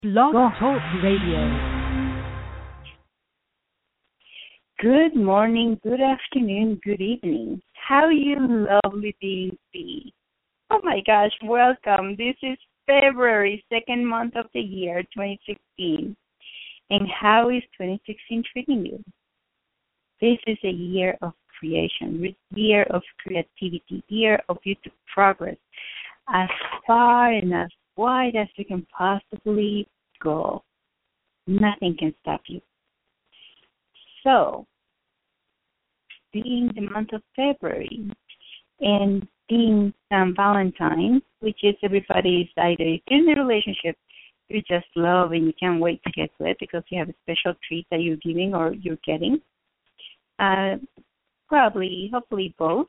Blog Go. Talk Radio. Good morning, good afternoon, good evening. How you lovely beings be. Oh my gosh, welcome. This is February, second month of the year, 2016. And how is 2016 treating you? This is a year of creation, year of creativity, year of you to progress as far and as wide as you can possibly go. Nothing can stop you. So, being the month of February and being Valentine's, which is everybody's either if you're in a relationship, you just love and you can't wait to get to it because you have a special treat that you're giving or you're getting. Probably, hopefully both.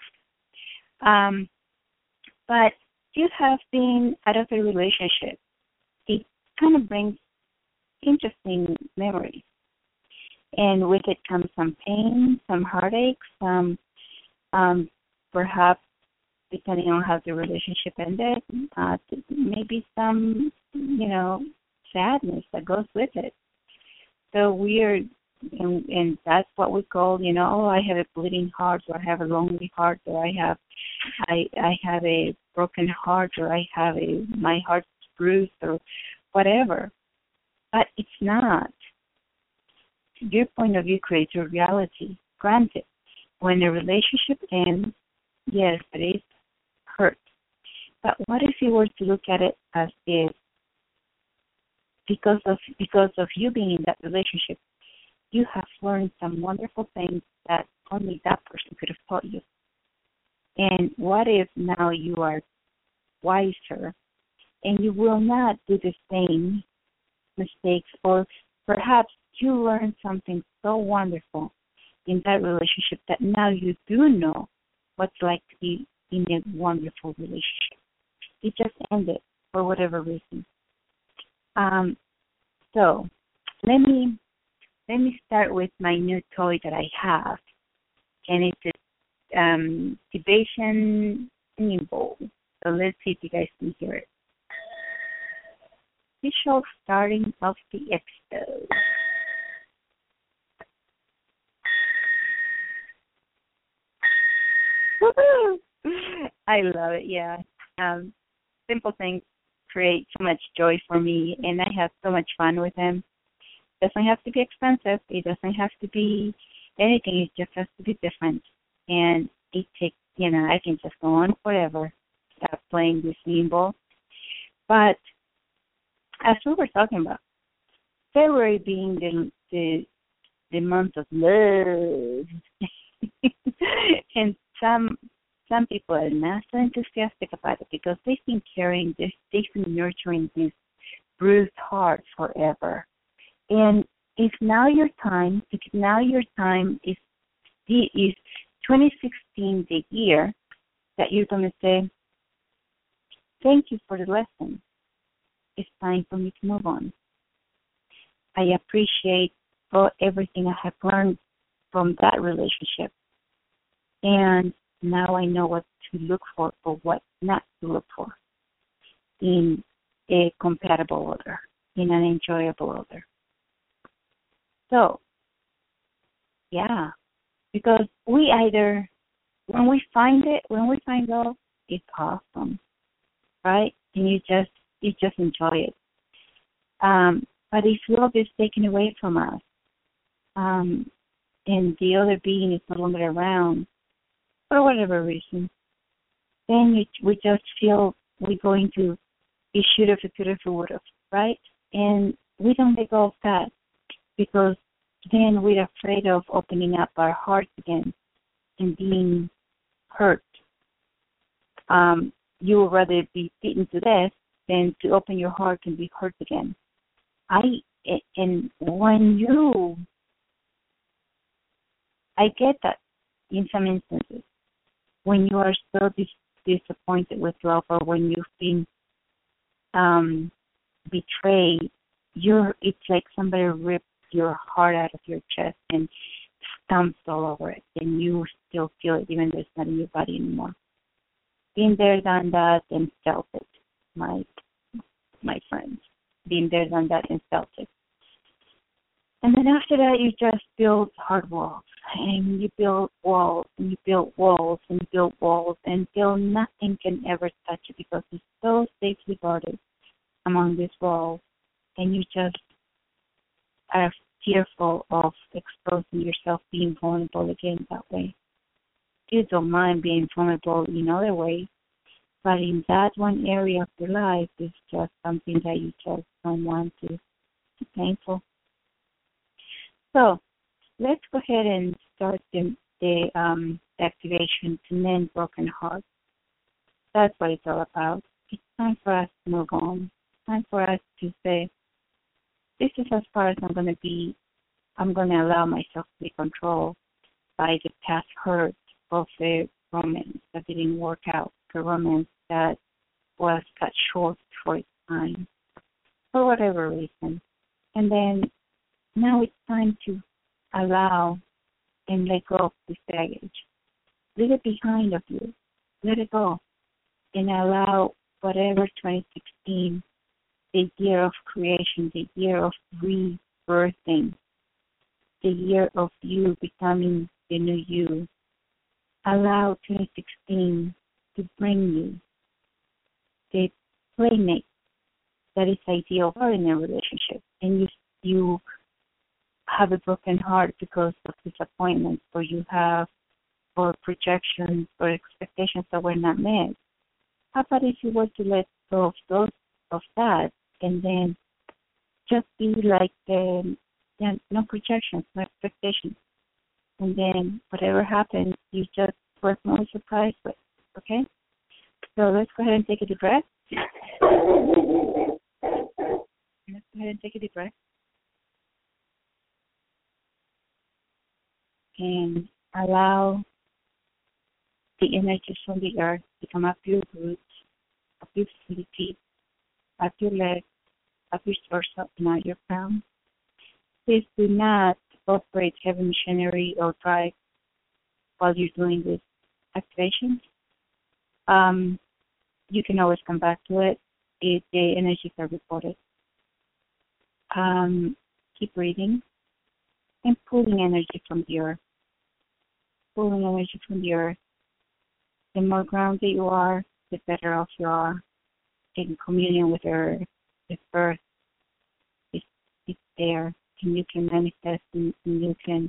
But you have been out of a relationship. It kind of brings interesting memories. And with it comes some pain, some heartache, some perhaps, depending on how the relationship ended, maybe some, sadness that goes with it. So weird, and that's what we call, oh, I have a bleeding heart, or I have a lonely heart, or I have a broken heart, or I have my heart's bruised, or whatever. But it's not. Your point of view creates your reality. Granted, when a relationship ends, yes, it is hurt. But what if you were to look at it as is because of you being in that relationship, you have learned some wonderful things that only that person could have taught you. And what if now you are wiser and you will not do the same mistakes, or perhaps you learned something so wonderful in that relationship that now you do know what's like to be in a wonderful relationship. It just ended for whatever reason. So let me start with my new toy that I have, and it's a Tibetan singing bowl. So let's see if you guys can hear it. Official starting of the episode. I love it, yeah. Simple things create so much joy for me, and I have so much fun with them. It doesn't have to be expensive. It doesn't have to be anything. It just has to be different. And it takes, I can just go on forever, stop playing this nimble. But as we were talking about, February being the month of love, and some people are not so enthusiastic about it because they've been carrying this, they've been nurturing this bruised heart forever. And if now your time is 2016 the year that you're going to say, thank you for the lesson. It's time for me to move on. I appreciate everything I have learned from that relationship. And now I know what to look for or what not to look for in a compatible other, in an enjoyable other. So, yeah, because when we find love, it's awesome, right? And you just enjoy it. But if love is taken away from us, and the other being is no longer around, for whatever reason, then we just feel we're going to be should have, could have, would have, right? And we don't let go of that because then we're afraid of opening up our hearts again and being hurt. You would rather be beaten to death than to open your heart and be hurt again. I get that in some instances. When you are so disappointed with love, or when you've been betrayed, it's like somebody ripped your heart out of your chest and stomps all over it, and you still feel it even though it's not in your body anymore. Been there, done that, and felt it, my friends. been there, done that, and felt it. And then after that, you just build hard walls, and you build walls, and you build walls, and you build walls until nothing can ever touch you because it's so safely guarded among these walls, and you just are fearful of exposing yourself, being vulnerable again that way. You don't mind being vulnerable in other ways, but in that one area of your life, it's just something that you just don't want to. It's painful. So let's go ahead and start the activation to mend broken hearts. That's what it's all about. It's time for us to move on. It's time for us to say, this is as far as I'm going to be. I'm going to allow myself to be controlled by the past hurt of a romance that didn't work out, a romance that was cut short for its time, for whatever reason. And then now it's time to allow and let go of this baggage. Leave it behind of you. Let it go. And allow whatever 2016, the year of creation, the year of rebirthing, the year of you becoming the new you. Allow 2016 to bring you the playmate that is ideal for in a relationship. And you have a broken heart because of disappointments, or you have, or projections or expectations that were not met. How about if you were to let go of that, and then just be like no projections, no expectations, and then whatever happens, you just were more surprised with. Okay? So let's go ahead and take a deep breath. Let's go ahead and take a deep breath. And allow the energies from the earth to come up your roots, up your feet, up your legs, up your torso, and out your crown. Please do not operate heavy machinery or drive while you're doing this activation. You can always come back to it if the energies are reported. Keep breathing and pulling energy from the earth. Pulling energy from the earth. The more grounded you are, the better off you are. In communion with earth, it's there, and you can manifest, and you can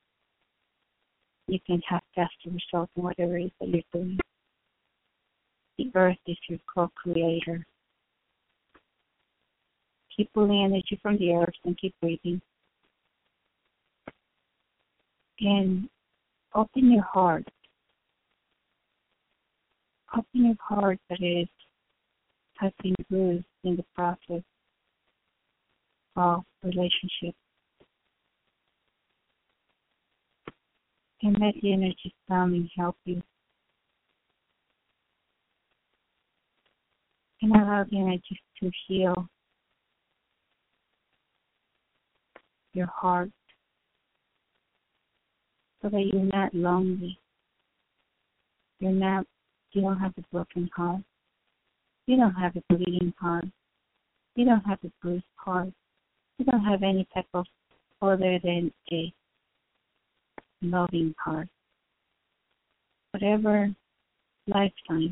have faster results in whatever it is that you're doing. The earth is your co-creator. Keep pulling energy from the earth and keep breathing. And open your heart. Open your heart that has been bruised in the process of relationship. And let the energy come and help you. And allow the energy to heal your heart so that you're not lonely. You don't have a broken heart. You don't have a bleeding heart. You don't have a bruised heart. You don't have any type of other than a loving heart. Whatever lifetime.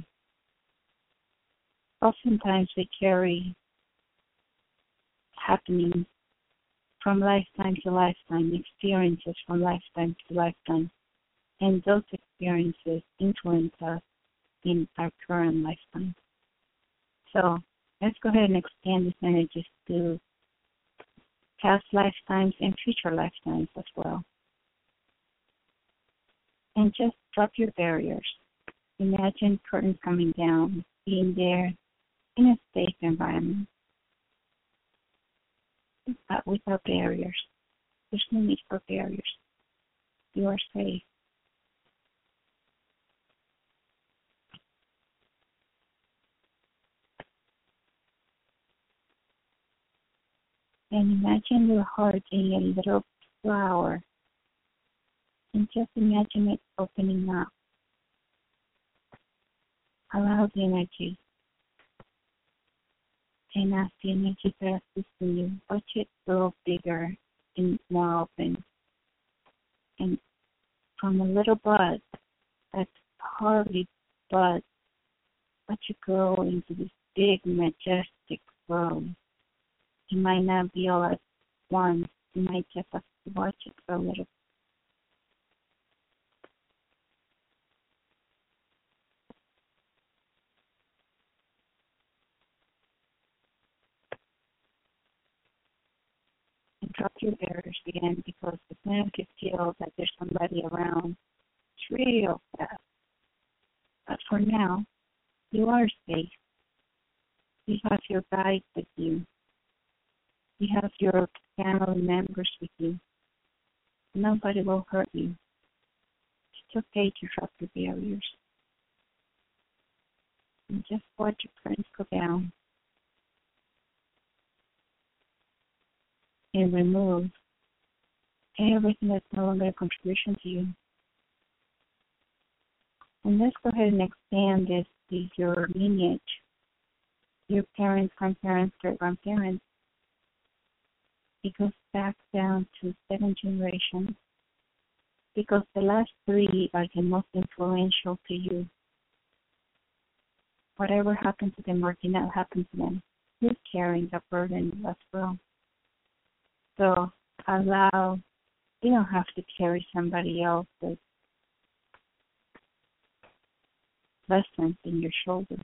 Oftentimes we carry happenings from lifetime to lifetime, experiences from lifetime to lifetime, and those experiences influence us in our current lifetime. So let's go ahead and expand these energies to past lifetimes and future lifetimes as well. And just drop your barriers. Imagine curtains coming down, being there in a safe environment, but without barriers. There's no need for barriers. You are safe. And imagine your heart being a little flower. And just imagine it opening up. Allow the energy And as the energies are assisting you, watch it grow bigger and more open. And from a little bud that's hardly bud, watch it grow into this big, majestic rose. It might not be all at once. You might just have to watch it for a little. And drop your barriers again, because the man could feel that there's somebody around. It's real fast. But for now, you are safe. You have your guides with you. You have your family members with you. Nobody will hurt you. It's okay to drop your barriers. And just watch your currents go down. And remove everything that's no longer a contribution to you. And let's go ahead and expand this to your lineage. Your parents, grandparents, great-grandparents. It goes back down to 7 generations, because the last 3 are the most influential to you. Whatever happened to them or did not happen to them, you're carrying the burden as well. So allow, you don't have to carry somebody else's lessons in your shoulders.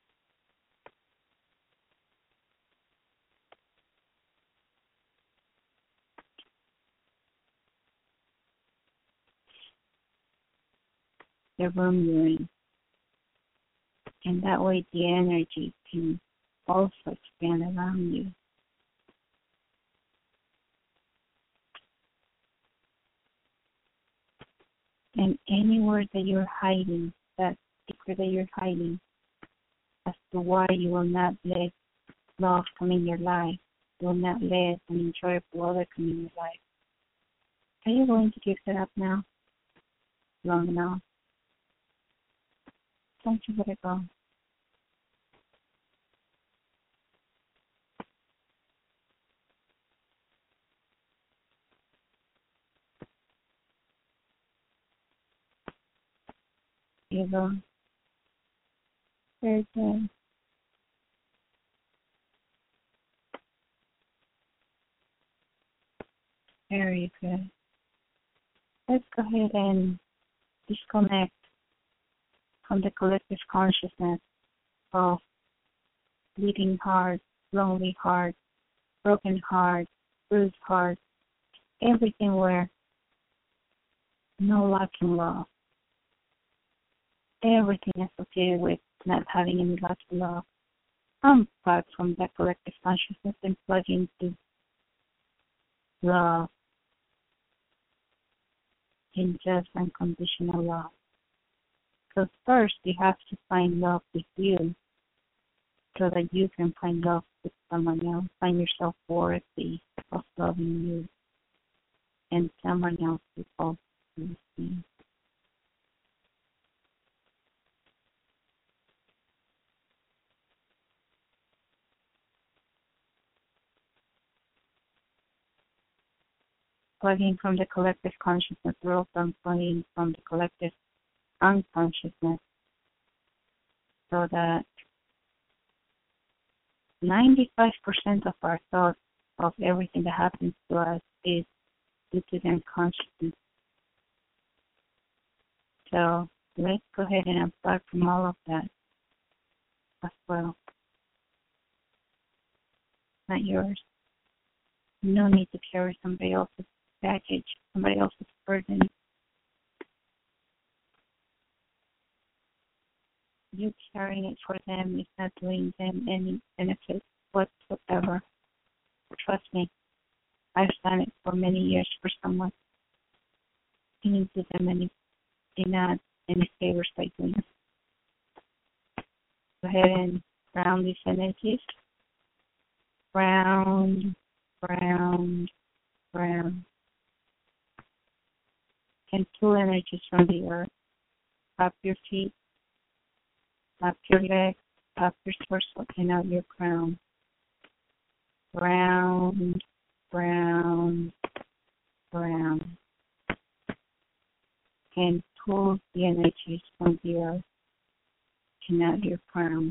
The room you're in. And that way the energy can also expand around you. And anywhere that you're hiding, that secret that you're hiding, as to why you will not let love come in your life, you will not let an enjoyable other come in your life. Are you going to give that up now? Long enough? Don't you let it go. You go. Very good. Very good. Let's go ahead and disconnect from the collective consciousness of bleeding heart, lonely heart, broken heart, bruised heart, everything where no luck in love, everything associated with not having any luck in love. Unplug from that collective consciousness and plug into love, in just unconditional love. So first you have to find love with you, so that you can find love with someone else. Find yourself worthy of loving you, and someone else will also receive. Plugging from the collective consciousness world, and plugging from the collective unconsciousness, so that 95% of our thoughts of everything that happens to us is due to the unconsciousness. So let's go ahead and unplug from all of that as well. Not yours. No need to carry somebody else's baggage, somebody else's burden. You carrying it for them is not doing them any benefit whatsoever. Trust me, I've done it for many years for someone. You didn't do them any favors by doing it. Go ahead and ground these energies. Ground, ground, ground. And pull energies from the earth. Up your feet, up your legs, up your torso, and out your crown. round, round, round, and pull the energies from the earth and out your crown.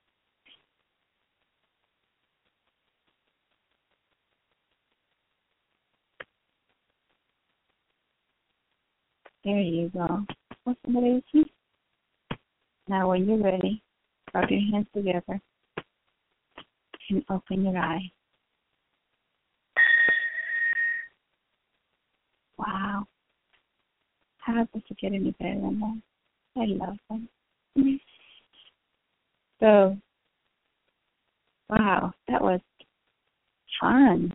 There you go. Possibility. Now when you're ready, rub your hands together and open your eye. Wow. How does it get any better than that? I love them. So, wow, that was fun.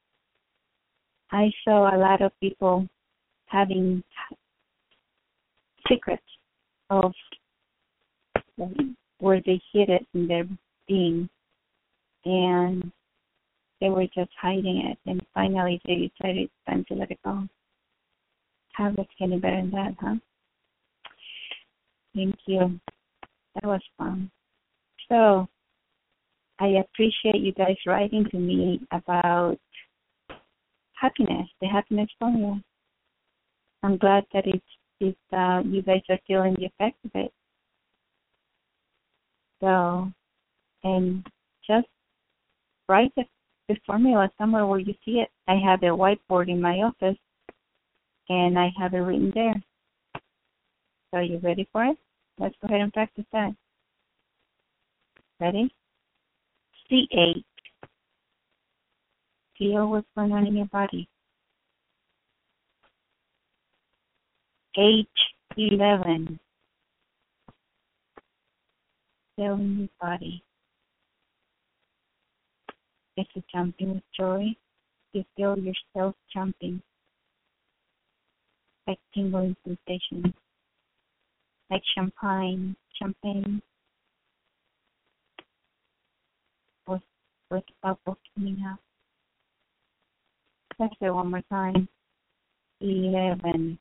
I saw a lot of people having secrets of where they hid it in their being, and they were just hiding it, and finally they decided it's time to let it go. How does it get any better than that, huh? Thank you. That was fun. So, I appreciate you guys writing to me about happiness, the happiness formula. I'm glad that you guys are feeling the effect of it. So, and just write the formula somewhere where you see it. I have a whiteboard in my office, and I have it written there. So, are you ready for it? Let's go ahead and practice that. Ready? C8. Feel what's going on in your body. H11. Feel in your body. Is it jumping with joy? You feel yourself jumping, like tingling sensation, like champagne with bubbles coming out. Let's say one more time. 11.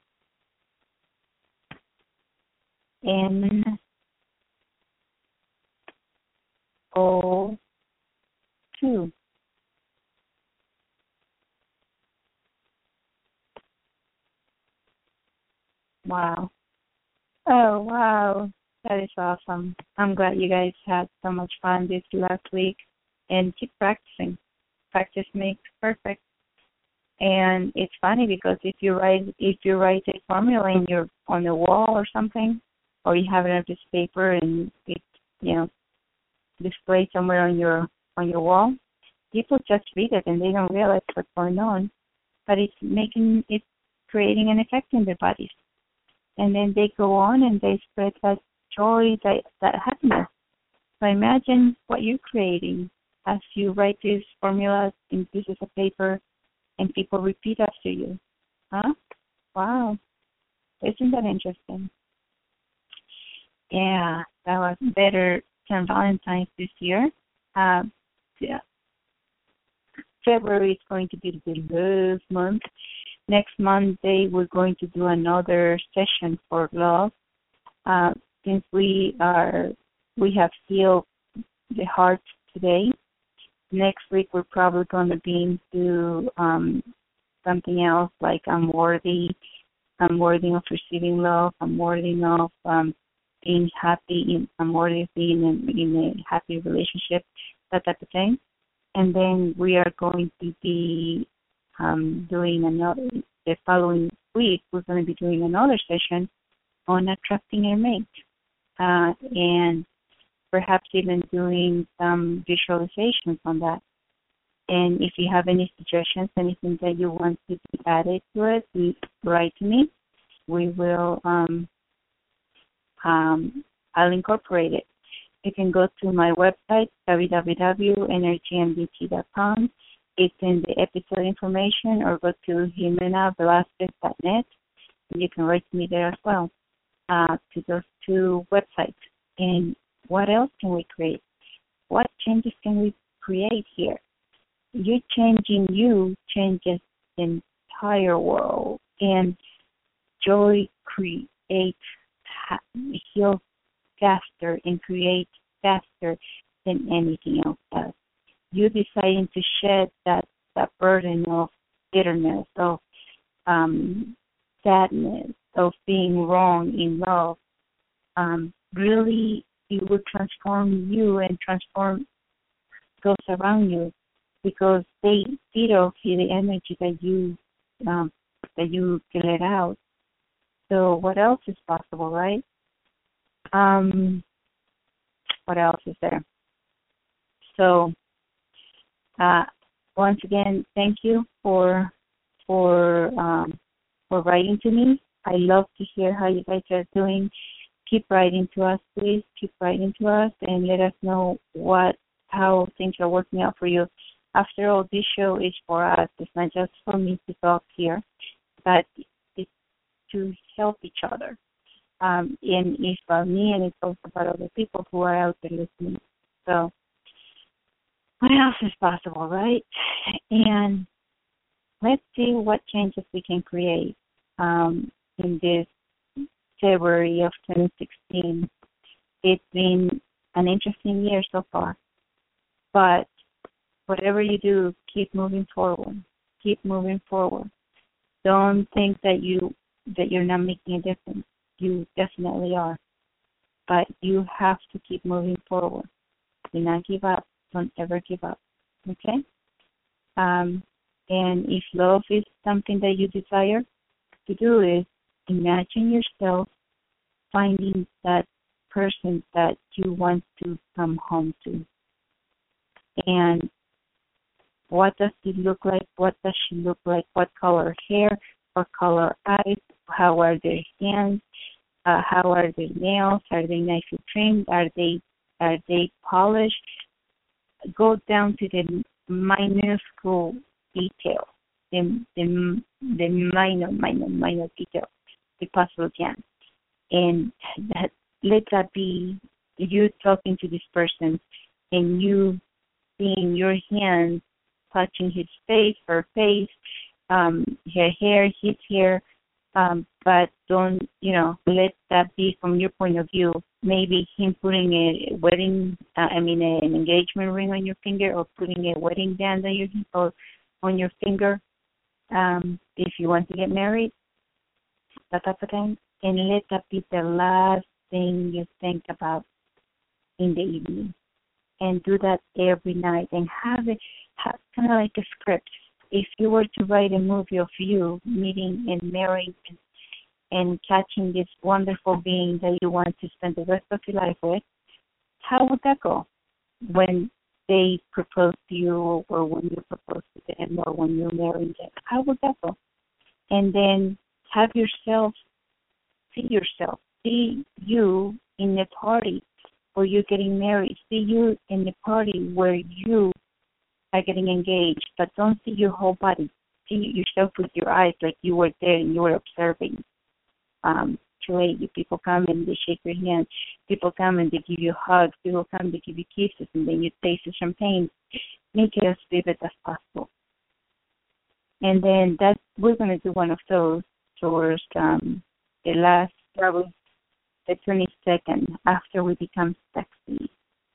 NO2. Wow. Oh, wow. That is awesome. I'm glad you guys had so much fun this last week. And keep practicing. Practice makes perfect. And it's funny because if you write a formula on the wall or something, or you have it on a piece of paper and it displayed somewhere on your wall, people just read it and they don't realize what's going on. But it's creating an effect in their bodies. And then they go on and they spread that joy, that happiness. So imagine what you're creating as you write these formulas in pieces of paper and people repeat after you. Huh? Wow. Isn't that interesting? Yeah, that was better than Valentine's this year. Yeah. February is going to be the love month. Next Monday, we're going to do another session for love. Since we have healed the heart today, next week we're probably going to be into something else like I'm worthy of receiving love, I'm worthy of being happy, I'm worthy of being in a happy relationship, that type of thing. And then we are going to be doing another, the following week, we're going to be doing another session on attracting a mate. And perhaps even doing some visualizations on that. And if you have any suggestions, anything that you want to be added to it, please write to me. We will, I'll incorporate it. You can go to my website, www.energymdt.com. It's in the episode information, or go to jimenavelasquez.net. And you can write to me there as well, to those two websites. And what else can we create? What changes can we create here? You changing you changes the entire world. And joy heals faster and creates faster than anything else does. you deciding to shed that burden of bitterness, of sadness, of being wrong in love, really it will transform you and transform those around you, because they feed off the energy that you can let out. So what else is possible, right? What else is there? So once again, thank you for writing to me. I love to hear how you guys are doing. Keep writing to us, please. Keep writing to us and let us know how things are working out for you. After all, this show is for us. It's not just for me to talk here, but it's to help each other. And it's about me, and it's also about other people who are out there listening. So what else is possible, right? And let's see what changes we can create in this February of 2016. It's been an interesting year so far, but whatever you do, keep moving forward. Keep moving forward. Don't think that you're not making a difference. You definitely are, but you have to keep moving forward. Do not give up. Don't ever give up. Okay? And if love is something that you desire to do, is imagine yourself finding that person that you want to come home to. And what does he look like? What does she look like? What color hair? What color eyes? How are their hands? How are their nails? Are they nicely trimmed? Are they polished? Go down to the minuscule detail, the minor detail you possibly can, and let that be you talking to this person and you seeing your hands touching his face, her face, her hair, his hair, but don't, let that be from your point of view. Maybe him putting an engagement ring on your finger, or putting a wedding band on your finger, if you want to get married, that type of thing. And let that be the last thing you think about in the evening. And do that every night, and have kind of like a script. If you were to write a movie of you meeting and marrying and catching this wonderful being that you want to spend the rest of your life with, how would that go when they propose to you, or when you propose to them, or when you're marrying them? How would that go? And then have see you in the party where you're getting married. See you in the party where you are getting engaged, but don't see your whole body. See yourself with your eyes, like you were there and you were observing. People come and they shake your hand. People come and they give you hugs. People come, they give you kisses, and then you taste the champagne. Make it as vivid as possible. And then we're going to do one of those towards the last, probably the 22nd, after we become sexy.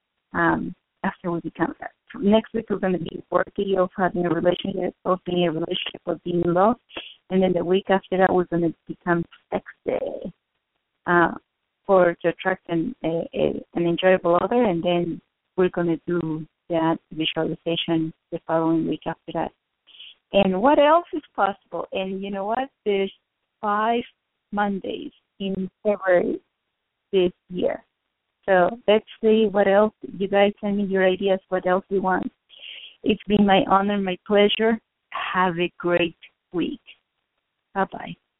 Next week we're going to be worthy of having a relationship, of being in a relationship, of being in love. And then the week after that, we're going to become sexy to attract an enjoyable other. And then we're going to do that visualization the following week after that. And what else is possible? And you know what? There's 5 Mondays in February this year. So let's see what else. You guys send me your ideas, what else you want. It's been my honor, my pleasure. Have a great week. Bye-bye.